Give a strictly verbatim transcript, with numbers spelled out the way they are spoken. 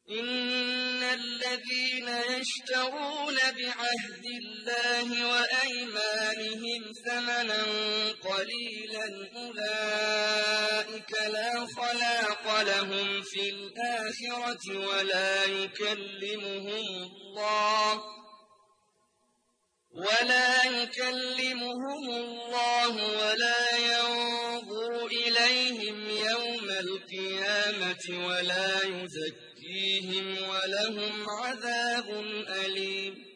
إن الذين يشترون بعهد الله وأيمانهم ثمنا قليلا أولئك لا خلاق لهم في الآخرة ولا يكلمهم الله ولا يكلمهم الله ولا ينظر إليهم يوم القيامة ولا يزكيهم ولهم عذاب أليم